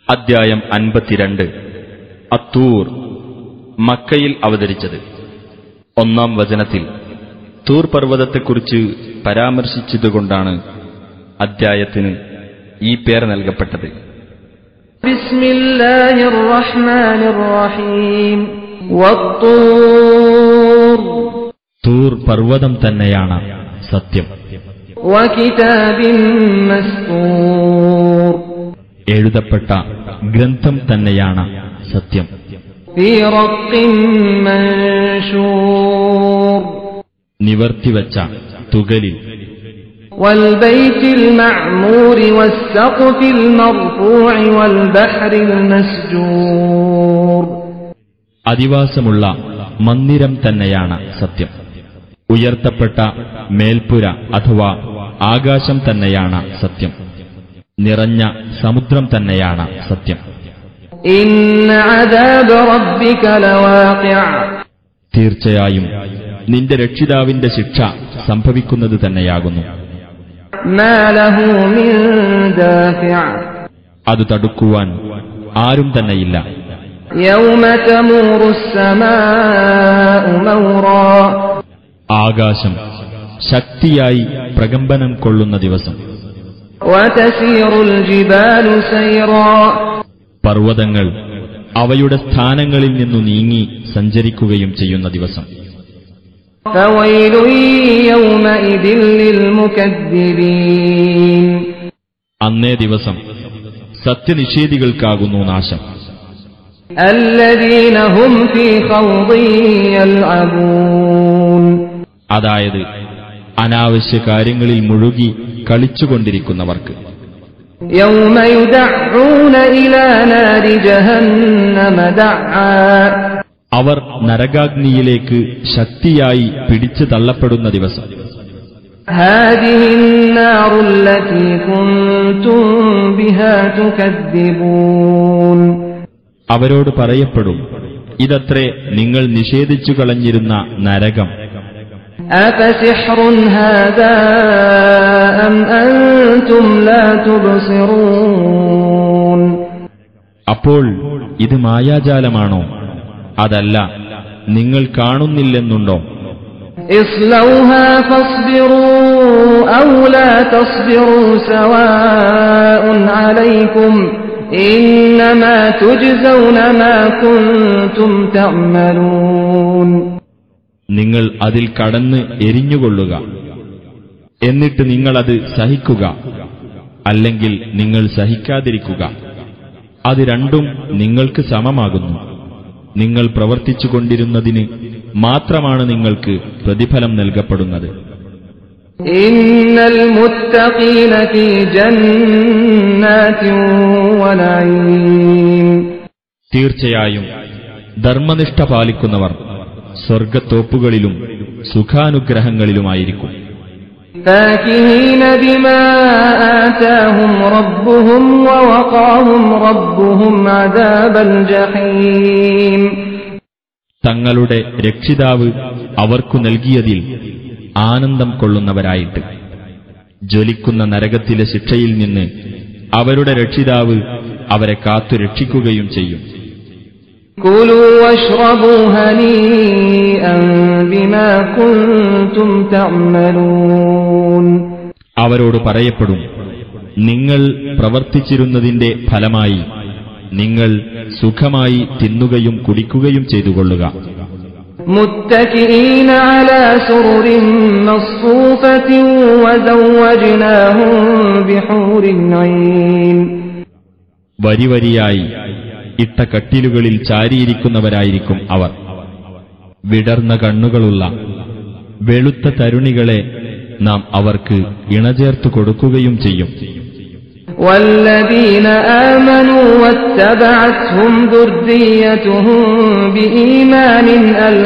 അദ്ധ്യായം 52 അത്തൂർ മക്കയിൽ അവതരിച്ചത്. 1-ാം വചനത്തിൽ തൂർ പർവ്വതത്തെക്കുറിച്ച് പരാമർശിച്ചതുകൊണ്ടാണ് അദ്ധ്യായത്തിന് ഈ പേർ നൽകപ്പെട്ടത്. ബിസ്മില്ലാഹിർ റഹ്മാനിർ റഹീം വത്തൂർ. തൂർ പർവ്വതം തന്നെയാണ് സത്യം. വകിതാബിൻ മസ്തൂർ. എഴുതപ്പെട്ട ഗ്രന്ഥം തന്നെയാണ് സത്യം. ഫീ റഖ്ഖിൻ മൻശൂർ. നിവർത്തിവച്ച തുകലിൽ. വൽ ബൈത്തിൽ മഅ്മൂരി വസ്സഖ്ഫിൽ മർഫൂഇ വൽ ബഹ്റിൽ മസ്ജൂർ. അധിവാസമുള്ള മന്ദിരം തന്നെയാണ് സത്യം. ഉയർത്തപ്പെട്ട മേൽപ്പുര അഥവാ ആകാശം തന്നെയാണ് സത്യം. നിറഞ്ഞ സമുദ്രം തന്നെയാണ് സത്യം. ഇന്ന അദാബ റബ്ബിക ലവാഖിഅ. തീർച്ചയായും നിന്റെ രക്ഷിതാവിന്റെ ശിക്ഷ സംഭവിക്കുന്നത് തന്നെയാകുന്നു. മാ ലഹു മിൻ ദാഫിഅ. അത് തടുക്കുവാൻ ആരും തന്നെയില്ല. യൗമ തമൂറുസ് സമാഉ മൗറാ. ആകാശം ശക്തിയായി പ്രകമ്പനം കൊള്ളുന്ന ദിവസം. വതസീറുൽ ജിബാലു സൈറാ. പർവ്വതങ്ങൾ അവയുടെ സ്ഥാനങ്ങളിൽ നിന്നു നീങ്ങി സഞ്ചരിക്കുകയും ചെയ്യുന്ന ദിവസം. ഫവൈലു യൗമഇദിൻ ലിൽ മുകദ്ദിബീൻ. അന്നേ ദിവസം സത്യനിഷേധികൾക്കാകുന്നു നാശം. അല്ലദീന ഹും ഫീ ഖൗദിൻ യൽഅബൂൻ. അതായത് അനാവശ്യ കാര്യങ്ങളിൽ മുഴുകി കളിച്ചുകൊണ്ടിരിക്കുന്നവർക്ക്. യൗമ യുദഊന ഇലാ നാരി ജഹന്നമ ദഅ. അവർ നരകാഗ്നിയിലേക്ക് ശക്തിയായി പിടിച്ചു തള്ളപ്പെടുന്ന ദിവസം. ഹാദിഹിൻ നാറുൽ ലതീ കുൻതും ബിഹാ തുകദ്ദിബൂൻ. അവരോട് പറയപ്പെടും, ഇതത്രേ നിങ്ങൾ നിഷേധിച്ചു കളഞ്ഞിരുന്ന നരകം. അഫസിഹ്റുൻ ഹാദാ അം അൻതും ലാ തുബ്സിറൂൻ. അപ്പോൾ ഇത് മായാജാലമാണോ, അതല്ല നിങ്ങൾ കാണുന്നില്ലെന്നുണ്ടോ? ഇസ്ലൗഹാ ഫസ്ബിറൂ ഔ ലാ തസ്ബിറൂ സവാഉൻ അലൈക്കും ഇന്നമാ തുജ്സൗന മാ കുൻതും തഅമലൂൻ. നിങ്ങൾ അതിൽ കടന്ന് എരിഞ്ഞുകൊള്ളുക, എന്നിട്ട് നിങ്ങളത് സഹിക്കുക, അല്ലെങ്കിൽ നിങ്ങൾ സഹിക്കാതിരിക്കുക. അത് രണ്ടും നിങ്ങൾക്ക് സമമാകുന്നു. നിങ്ങൾ പ്രവർത്തിച്ചുകൊണ്ടിരുന്നതിന് മാത്രമാണ് നിങ്ങൾക്ക് പ്രതിഫലം നൽകപ്പെടുന്നത്. ഇന്നൽ മുത്തഖീന ഫീ ജന്നാതിൻ വനഈം. തീർച്ചയായും ധർമ്മനിഷ്ഠ പാലിക്കുന്നവർ സ്വർഗത്തോപ്പുകളിലും സുഖാനുഗ്രഹങ്ങളിലുമായിരിക്കും. ഫാകിഹീന ബിമാ ആതാഹും റബ്ബുഹും വവഖാഹും റബ്ബുഹും അദാബൽ ജഹീം. തങ്ങളുടെ രക്ഷിതാവ് അവർക്കു നൽകിയതിൽ ആനന്ദം കൊള്ളുന്നവരായിട്ട് ജ്വലിക്കുന്ന നരകത്തിലെ ശിക്ഷയിൽ നിന്ന് അവരുടെ രക്ഷിതാവ് അവരെ കാത്തു രക്ഷിക്കുകയും ചെയ്യും. കുലൂ വശ്റബൂ ഹനീഅൻ ബിമാ കുൻതും തഅമലൂൻ. അവരോട് പറയപ്പെടും, നിങ്ങൾ പ്രവർത്തിച്ചിരുന്നതിന്റെ ഫലമായി നിങ്ങൾ സുഖമായി തിന്നുകയും കുടിക്കുകയും ചെയ്തുകൊള്ളുക. മുത്തകിഈന അലാ സുറുരിൻ മസ്ഫൂഫത്തിൻ വസവ്വജ്നാഹും ബിഹൂരിൻ ഐൻ. വരിവരിയായി ഇട്ട കട്ടിലുകളിൽ ചാരിയിരിക്കുന്നവരായിരിക്കും അവർ. വിടർന്ന കണ്ണുകളുള്ള വെളുത്ത തരുണികളെ നാം അവർക്ക് ഇണചേർത്തു കൊടുക്കുകയും ചെയ്യും. വല്ലദീന ആമനൂ വത്തബഅത്ഹും ദുർരിയ്യതുഹും ബിഈമാനിൻ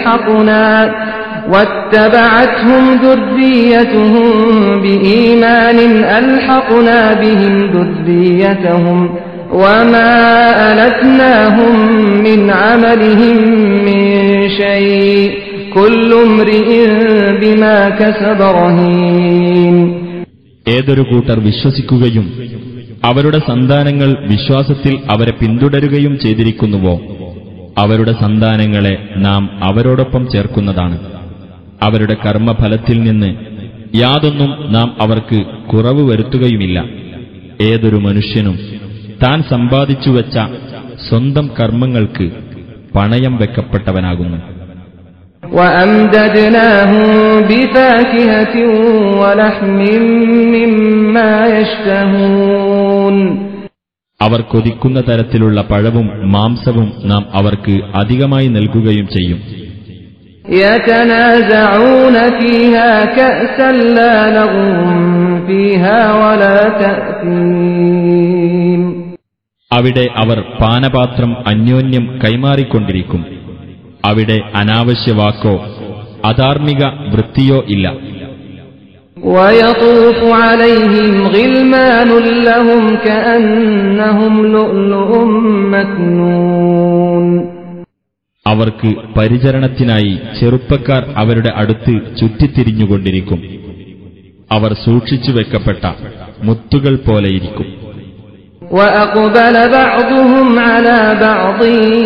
അൽഹഖ്നാ ബിഹിം ദുർരിയ്യതഹും വമാ അലത്നാഹും മിൻ അമലിഹിം മിൻ ശൈഇ കുല്ലു ഇംറിഇൻ ബിമാ കസബ റഹീൻ. ഏതൊരു കൂട്ടർ വിശ്വസിക്കുകയും അവരുടെ സന്താനങ്ങൾ വിശ്വാസത്തിൽ അവരെ പിന്തുടരുകയും ചെയ്തിരിക്കുന്നുവോ, അവരുടെ സന്താനങ്ങളെ നാം അവരോടൊപ്പം ചേർക്കുന്നതാണ്. അവരുടെ കർമ്മഫലത്തിൽ നിന്ന് യാതൊന്നും നാം അവർക്ക് കുറവ് വരുത്തുകയുമില്ല. ഏതൊരു മനുഷ്യനും താൻ സമ്പാദിച്ചുവെച്ച സ്വന്തം കർമ്മങ്ങൾക്ക് പണയം വെക്കപ്പെട്ടവനാകുന്നു. وَأَمْدَدْنَاهُمْ بِفَاكِهَةٍ وَلَحْمٍ مِّمَّا يَشْتَهُونَ അവർ കൊതിക്കുന്ന തരത്തിലുള്ള പഴവും മാംസവും നാം അവർക്ക് അധികമായി നൽകുകയും ചെയ്യും. يَتَنَازَعُونَ فِيهَا كَأْسًا لَّا لَغْوٌ فِيهَا وَلَا تَأْثِيمٌ അവിടെ അവർ പാനപാത്രം അന്യോന്യം കൈമാറിക്കൊണ്ടിരിക്കും. അവിടെ അനാവശ്യ വാക്കോ അധാർമിക വൃത്തിയോ ഇല്ല. وَيَطُوفُ عَلَيْهِمْ غِلْمَانٌ لَّهُمْ كَأَنَّهُمْ لُؤْلُؤٌ مَّكْنُونٌ അവർക്ക് പരിചരണത്തിനായി ചെറുപ്പക്കാർ അവരുടെ അടുത്ത് ചുറ്റിത്തിരിഞ്ഞുകൊണ്ടിരിക്കും. അവർ സൂക്ഷിച്ചു വെക്കപ്പെട്ട മുത്തുകൾ പോലെയിരിക്കും. وَأَقْبَلَ بَعْضُهُمْ عَلَى بَعْضٍ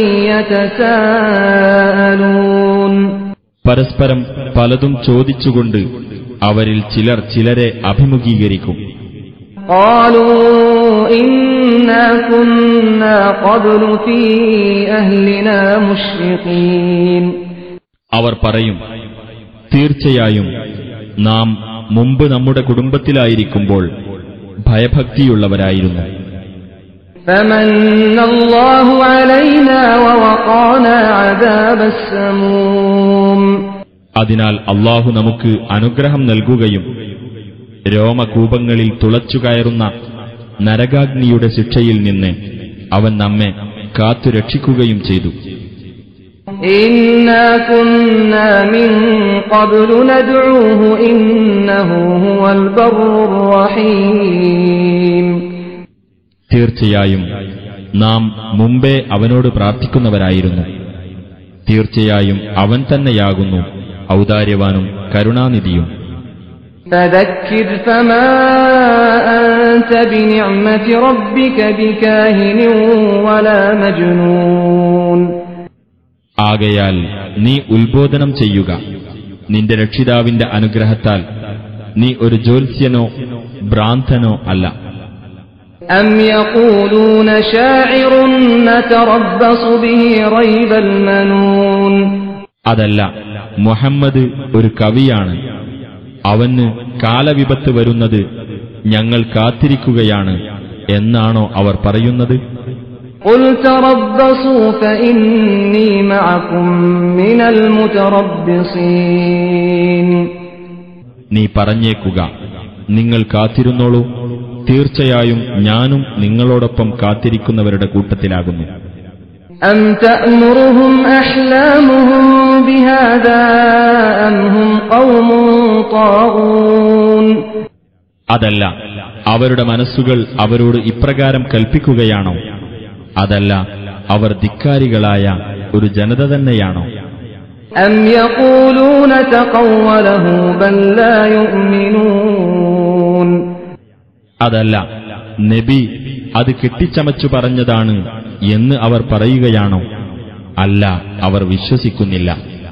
يَتَسَاءَلُونَ പരസ്പരം പലതും ചോദിച്ചുകൊണ്ട് അവരിൽ ചിലർ ചിലരെ അഭിമുഖീകരിക്കും. قَالُوا إِنَّا كُنَّا قَبْلُ فِي أَهْلِنَا مُشْفِقِينَ അവർ പറയും, തീർച്ചയായും നാം മുമ്പ് നമ്മുടെ കുടുംബത്തിലായിരിക്കുമ്പോൾ ഭയഭക്തിയുള്ളവരായിരുന്നു. فَمَنَّ اللَّهُ عَلَيْنَا وَوَقَانَا عَذَابَ السَّمُومِ അതിനാൽ അല്ലാഹു നമുക്ക് അനുഗ്രഹം നൽകുകയും രോമകൂപങ്ങളിൽ തുളച്ചുകയറുന്ന നരകാഗ്നിയുടെ ശിക്ഷയിൽ നിന്ന് അവൻ നമ്മെ കാത്തുരക്ഷിക്കുകയും ചെയ്തു. إِنَّا كُنَّا مِن قَبْلُ نَدْعُوهُ إِنَّهُ هُوَ الْبَرُّ الرَّحِيمُ തീർച്ചയായും നാം മുമ്പേ അവനോട് പ്രാർത്ഥിക്കുന്നവരായിരുന്നു. തീർച്ചയായും അവൻ തന്നെയാകുന്നു ഔദാര്യവാനും കരുണാനിധിയും. فَذَكِّرْ فَمَا أَنْتَ بِنِعْمَةِ رَبِّكَ بِكَاهِنٍ وَلَا مَجْنُونٍ ആകയാൽ നീ ഉത്ബോധനം ചെയ്യുക. നിന്റെ രക്ഷിതാവിന്റെ അനുഗ്രഹത്താൽ നീ ഒരു ജ്യോത്സ്യനോ ഭ്രാന്തനോ അല്ല. أَمْ يَقُولُونَ شَاعِرٌ نَتَرَبَّصُ بِهِ رَيْبَ الْمَنُونِ അതല്ല, മുഹമ്മദ് ഒരു കവിയാണ്, അവന് കാലവിപത്ത് വരുന്നത് ഞങ്ങൾ കാത്തിരിക്കുകയാണ് എന്നാണോ അവർ പറയുന്നത്? قُلْ تَرَبَّصُوا فَإِنِّي مَعَكُمْ مِنَ الْمُتَرَبِّصِينَ നീ പറഞ്ഞേക്കുക, നിങ്ങൾ കാത്തിരുന്നോളൂ, തീർച്ചയായും ഞാനും നിങ്ങളോടൊപ്പം കാത്തിരിക്കുന്നവരുടെ കൂട്ടത്തിലാകുന്നു. أَمْ تَأْمُرُهُمْ أَحْلَامُهُمْ بِهَذَا أَمْ هُمْ قَوْمٌ طَاغُونَ അതല്ല, അവരുടെ മനസ്സുകൾ അവരോട് ഇപ്രകാരം കൽപ്പിക്കുകയാണോ? അതല്ല, അവർ ധിക്കാരികളായ ഒരു ജനത തന്നെയാണോ? أَمْ يَقُولُونَ تَقَوَّلَهُ بَل لَّا يُؤْمِنُونَ അതല്ല, നബി അത് കെട്ടിച്ചമച്ചു പറഞ്ഞതാണ് എന്ന് അവർ പറയുകയാണോ? അല്ല, അവർ വിശ്വസിക്കുന്നില്ല.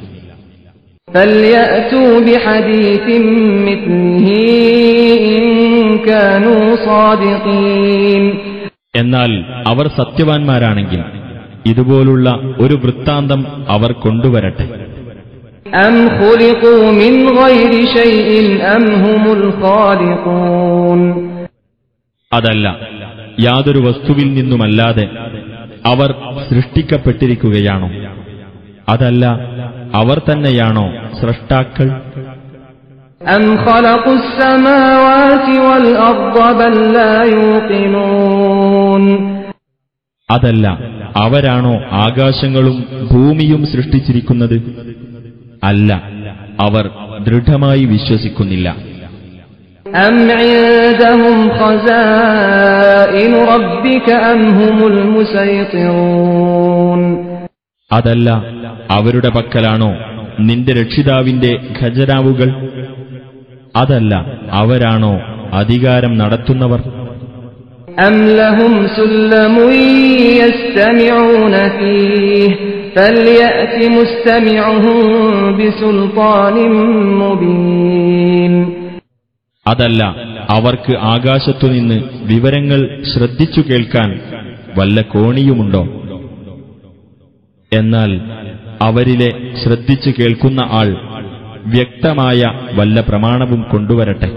فَلْيَأْتُوا بِحَدِيثٍ مِّثْلِهِ إِن كَانُوا صَادِقِينَ എന്നാൽ അവർ സത്യവാൻമാരാണെങ്കിൽ ഇതുപോലുള്ള ഒരു വൃത്താന്തം അവർ കൊണ്ടുവരട്ടെ. أَمْ خُلِقُوا مِنْ غَيْرِ شَيْءٍ أَمْ هُمُ الْخَالِقُونَ അതല്ല, യാതൊരു വസ്തുവിൽ നിന്നുമല്ലാതെ അവർ സൃഷ്ടിക്കപ്പെട്ടിരിക്കുകയാണോ? അതല്ല, അവർ തന്നെയാണോ സ്രഷ്ടാക്കൾ? أَمْ خَلَقُوا السَّمَاوَاتِ وَالْأَرْضَ بَل لَّا يُوقِنُونَ അതല്ല, അവരാണോ ആകാശങ്ങളും ഭൂമിയും സൃഷ്ടിച്ചിരിക്കുന്നത്? അല്ല, അവർ ദൃഢമായി വിശ്വസിക്കുന്നില്ല. أَمْ عِندَهُمْ خَزَائِنُ رَبِّكَ أَمْ هُمُ الْمُسَيْطِرُونَ അതല്ല, അവരുടെ പക്കലാണോ നിന്റെ രക്ഷിതാവിന്റെ ഖജനാവുകൾ? അതല്ല, അവരാണോ അധികാരം നടത്തുന്നവർ? أم لهم سلم يستمعون فيه فليأت مستمعهم بسلطان مبين. അതല്ല, അവർക്ക് ആകാശത്തുനിന്ന് വിവരങ്ങൾ ശ്രദ്ധിച്ചു കേൾക്കാൻ വല്ല കോണിയുമുണ്ടോ? എന്നാൽ അവരിലെ ശ്രദ്ധിച്ചു കേൾക്കുന്ന ആൾ വ്യക്തമായ വല്ല പ്രമാണവും കൊണ്ടുവരട്ടെ.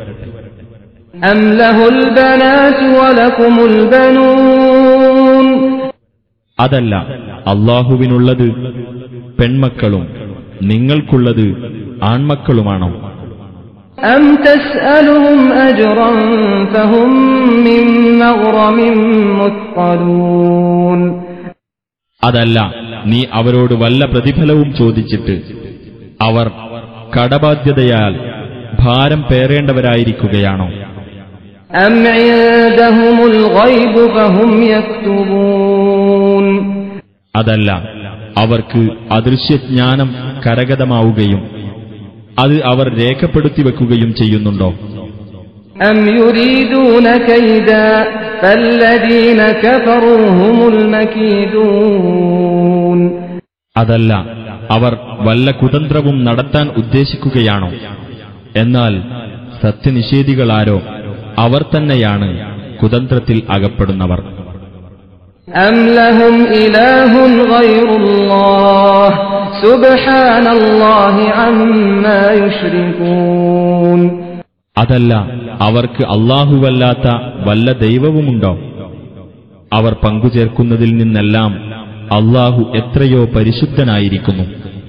أم له البنات ولكم البنون. അതല്ല, അല്ലാഹുവിനുള്ളത് പെൺമക്കളും നിങ്ങൾക്കുള്ളത് ആൺമക്കളുമാണോ? أم تسألهم أجرا فهم من مغرم مثقلون. അതല്ല, നീ അവരോട് വല്ല പ്രതിഫലവും ചോദിച്ചിട്ട് അവർ കടബാധ്യതയാൽ ഭാരം പേറേണ്ടവരായിരിക്കുകയാണോ? أم عندهم الغيب فهم يكتبون. അതല്ല, അവർക്ക് അദൃശ്യജ്ഞാനം കരഗതമാവുകയും അത് അവർ രേഖപ്പെടുത്തി വെക്കുകയും ചെയ്യുന്നുണ്ടോ? أم يريدون كيدا فالذين كفروا هم المكيدون. അതല്ല, അവർ വല്ല കുതന്ത്രവും നടത്താൻ ഉദ്ദേശിക്കുകയാണോ? എന്നാൽ സത്യനിഷേധികളാരോ അവർ തന്നെയാണ് കുതന്ത്രത്തിൽ അകപ്പെടുന്നവർ. أم لهم إله غير الله سبحان الله عما يشركون. അതല്ല, അവർക്ക് അല്ലാഹുവല്ലാത്ത വല്ല ദൈവവുമുണ്ടോ? അവർ പങ്കുചേർക്കുന്നതിൽ നിന്നെല്ലാം അല്ലാഹു എത്രയോ പരിശുദ്ധനായിരിക്കുന്നു.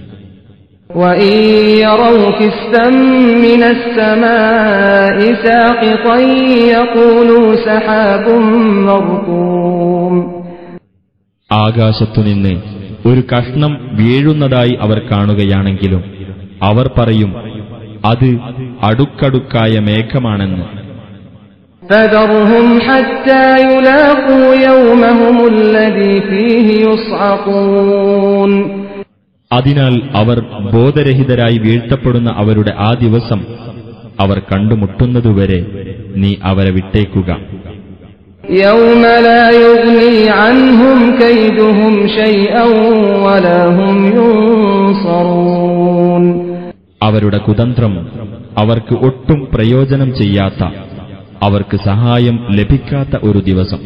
وَإِن يَرَوْا كِسْفًا مِّنَ السَّمَاءِ سَاقِطًا يَقُولُوا سَحَابٌ مَّرْكُومٌ. ആകാശത്തുനിന്ന് ഒരു കഷ്ണം വീഴുന്നതായി അവർ കാണുകയാണെങ്കിലും അവർ പറയും അത് അടുക്കടുക്കായ മേഘമാണെന്ന്. فَذَرْهُمْ حَتَّى يُلَاقُوا يَوْمَهُمُ الَّذِي فِيهِ يُصْعَقُونَ. അതിനാൽ അവർ ബോധരഹിതരായി വീഴ്ത്തപ്പെടുന്ന അവരുടെ ആ ദിവസം അവർ കണ്ടുമുട്ടുന്നതുവരെ നീ അവരെ വിട്ടേക്കുക. يَوْمَ لَا يُغْنِي عَنْهُمْ كَيْدُهُمْ شَيْئًا وَلَا هُمْ يُنصَرُونَ. അവരുടെ കുതന്ത്രം അവർക്ക് ഒട്ടും പ്രയോജനം ചെയ്യാത്ത, അവർക്ക് സഹായം ലഭിക്കാത്ത ഒരു ദിവസം.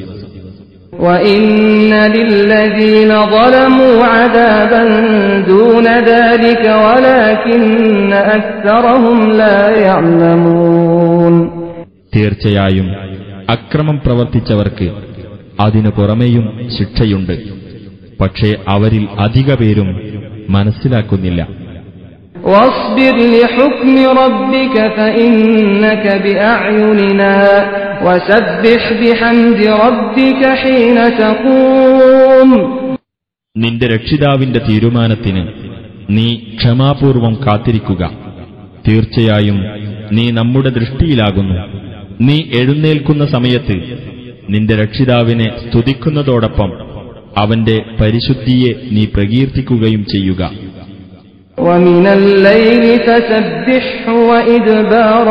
وَإِنَّ لِلَّذِينَ ظَلَمُوا عَذَابًا دُونَ ذَلِكَ وَلَكِنَّ أَكْثَرَهُمْ لَا يَعْلَمُونَ. തീർച്ചയായും അക്രമം പ്രവർത്തിച്ചവർക്ക് അതിനു പുറമെയും ശിക്ഷയുണ്ട്, പക്ഷേ അവരിൽ അധിക പേരും മനസ്സിലാക്കുന്നില്ല. واصبر لحكم ربك فإنك بأعيننا وسبح بحمد ربك حين تقوم. നിന്റെ രക്ഷിതാവിന്റെ തീരുമാനത്തിന് നീ ക്ഷമാപൂർവം കാത്തിരിക്കുക. തീർച്ചയായും നീ നമ്മുടെ ദൃഷ്ടിയിലാകുന്നു. നീ എഴുന്നേൽക്കുന്ന സമയത്ത് നിന്റെ രക്ഷിതാവിനെ സ്തുതിക്കുന്നതോടൊപ്പം അവന്റെ പരിശുദ്ധിയെ നീ പ്രകീർത്തിക്കുകയും ചെയ്യുക. ومن الليل فسبحه وإدبار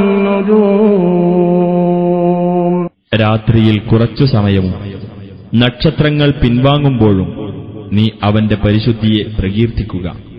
النجوم. രാത്രിയിൽ കുറച്ചു സമയവും നക്ഷത്രങ്ങൾ പിൻവാങ്ങുമ്പോഴും നീ അവന്റെ പരിശുദ്ധിയെ പ്രകീർത്തിക്കുക.